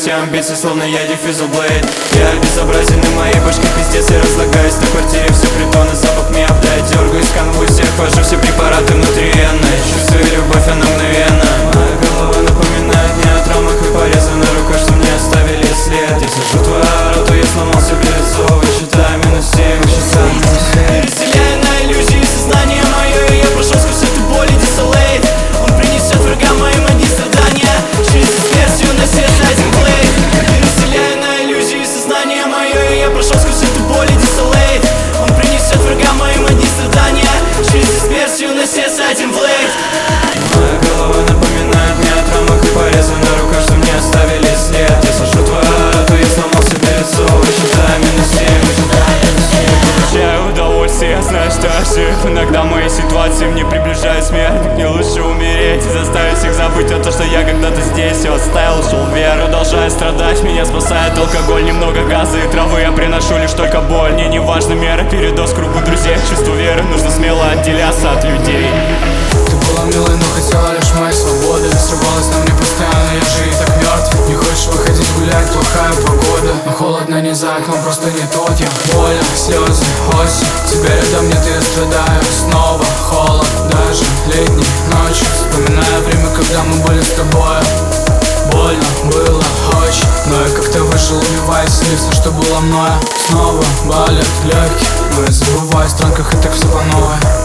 все амбиции, словно я диффюзал блейд. Я безобразен, и моей башке пиздец, я разлагаюсь на квартире, все притоны, запах меня обдает. Дергаюсь в конвульсиях, вожу все препараты внутриенные. Чувствую любовь, она мгновенна. Моя голова напоминает мне о травмах и порезы на руках, что мне оставили след. Я сажу твою роту, я сломал себе лицо, высчитаю минус 7, высчитаю минус 7. Разделяю на иллюзии сознание мое, и я прошел сквозь эту боль и дисолейт. Он принесет врагам моим одни страдания, через смертью на сердце один плей. Разделяю на иллюзии сознание мое, и я прошел сквозь эту боль и дисолейт. Он принесет врагам моим одни страдания, через смертью на сердце один плей. Моя голова напоминает мне о травмах и порезы на руках, что мне оставили след. Я сажу твою роту, я сломал себе лицо, высчитаю минус 7, высчитаю минус 7. Получаю удовольствие, я знаю, что я жив. Иногда в моей ситуации мне приближает смерть. Мне лучше умереть и заставить всех забыть о том, что я когда-то здесь все оставил, ушел в веру. Продолжаю страдать, меня спасает алкоголь, немного газа и травы. Я приношу лишь только боль, мне не важна мера, передоз кругу друзей. Чувство веры, нужно смело отделяться от людей. Ты была милой, но хотела лишь моей свободы. Срывалась на мне постоянно, я же и так мертв. Не хочешь выходить гулять, плохая погода. Но холодно не за окном, просто не тот я. Больно, слезы, осень. Тебя рядом нет, и я страдаю. Снова холод, даже летней ночью. Вспоминаю время, когда мы были с тобой. Больно было очень, но я как-то выжил, убивая себе все, что было мною. Снова болят легкие, но я забываю о странках, и так все по новой.